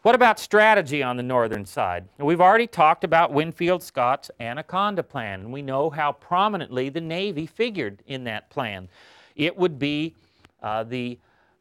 What about strategy on the northern side? We've already talked about Winfield Scott's Anaconda Plan, and we know how prominently the Navy figured in that plan. It would be the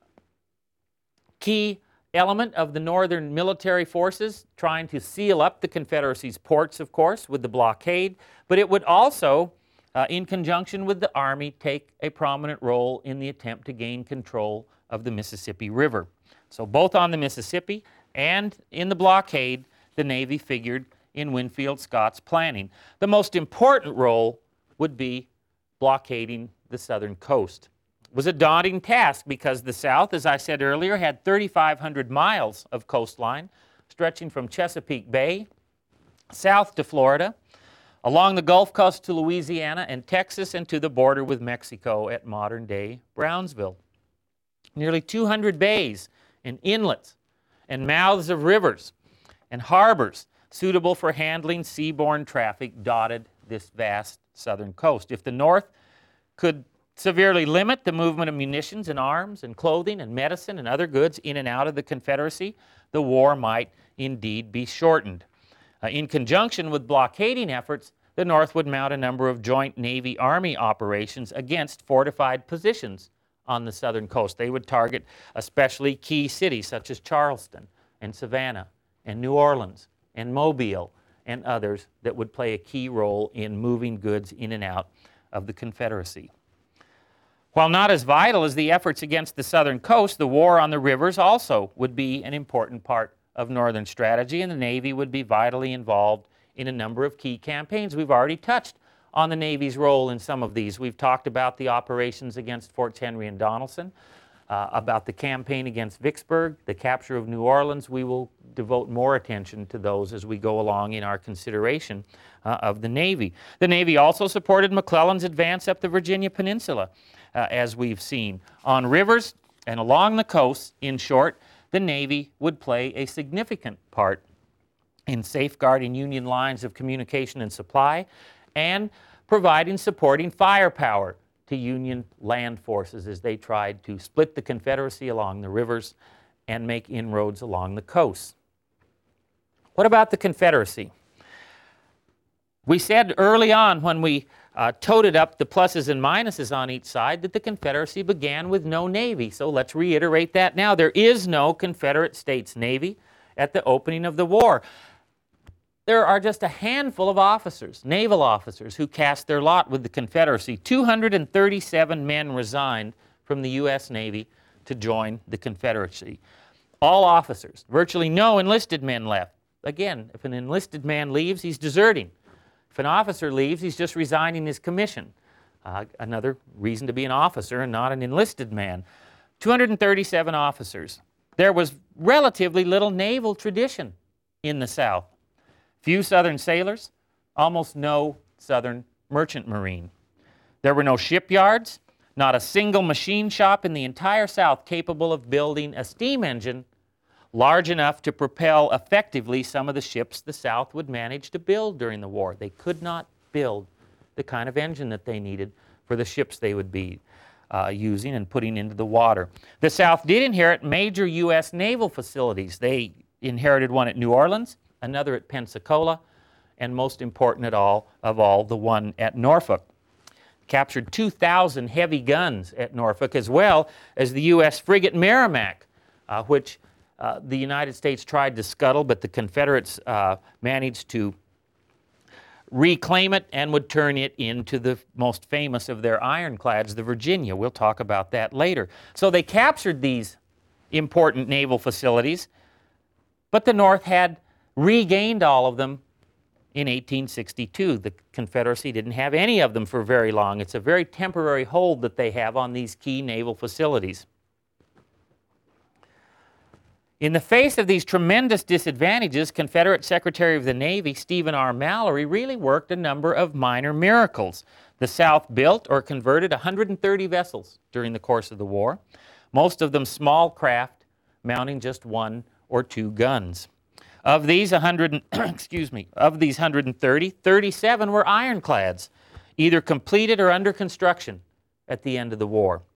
key element of the northern military forces trying to seal up the Confederacy's ports, of course, with the blockade, but it would also, in conjunction with the Army, take a prominent role in the attempt to gain control of the Mississippi River. So both on the Mississippi and in the blockade, the Navy figured in Winfield Scott's planning. The most important role would be blockading the southern coast. It was a daunting task because the South, as I said earlier, had 3,500 miles of coastline stretching from Chesapeake Bay south to Florida, along the Gulf Coast to Louisiana and Texas, and to the border with Mexico at modern-day Brownsville. Nearly 200 bays and inlets and mouths of rivers and harbors suitable for handling seaborne traffic dotted this vast southern coast. If the North could severely limit the movement of munitions and arms and clothing and medicine and other goods in and out of the Confederacy, the war might indeed be shortened. In conjunction with blockading efforts, the North would mount a number of joint Navy-Army operations against fortified positions on the southern coast. They would target especially key cities such as Charleston and Savannah and New Orleans and Mobile and others that would play a key role in moving goods in and out of the Confederacy. While not as vital as the efforts against the southern coast, the war on the rivers also would be an important part of Northern strategy, and the Navy would be vitally involved in a number of key campaigns. We've already touched on the Navy's role in some of these. We've talked about the operations against Forts Henry and Donelson, about the campaign against Vicksburg, the capture of New Orleans. We will devote more attention to those as we go along in our consideration of the Navy. The Navy also supported McClellan's advance up the Virginia Peninsula, as we've seen. On rivers and along the coast, in short, the Navy would play a significant part in safeguarding Union lines of communication and supply and providing supporting firepower to Union land forces as they tried to split the Confederacy along the rivers and make inroads along the coast. What about the Confederacy? We said early on when we toted up the pluses and minuses on each side that the Confederacy began with no Navy. So let's reiterate that now. There is no Confederate States Navy at the opening of the war. There are just a handful of officers, naval officers, who cast their lot with the Confederacy. 237 men resigned from the U.S. Navy to join the Confederacy. All officers, virtually no enlisted men left. Again, if an enlisted man leaves, he's deserting. If an officer leaves, he's just resigning his commission. Another reason to be an officer and not an enlisted man. 237 officers. There was relatively little naval tradition in the South. Few Southern sailors, almost no Southern merchant marine. There were no shipyards, not a single machine shop in the entire South capable of building a steam engine large enough to propel effectively some of the ships the South would manage to build during the war. They could not build the kind of engine that they needed for the ships they would be using and putting into the water. The South did inherit major U.S. naval facilities. They inherited one at New Orleans, another at Pensacola, and most important of all, the one at Norfolk. Captured 2,000 heavy guns at Norfolk, as well as the U.S. frigate Merrimack, which the United States tried to scuttle, but the Confederates managed to reclaim it and would turn it into the most famous of their ironclads, the Virginia. We'll talk about that later. So they captured these important naval facilities, but the North had regained all of them in 1862. The Confederacy didn't have any of them for very long. It's a very temporary hold that they have on these key naval facilities. In the face of these tremendous disadvantages, Confederate Secretary of the Navy Stephen R. Mallory really worked a number of minor miracles. The South built or converted 130 vessels during the course of the war, most of them small craft mounting just one or two guns. Of these 130, 37 were ironclads, either completed or under construction at the end of the war.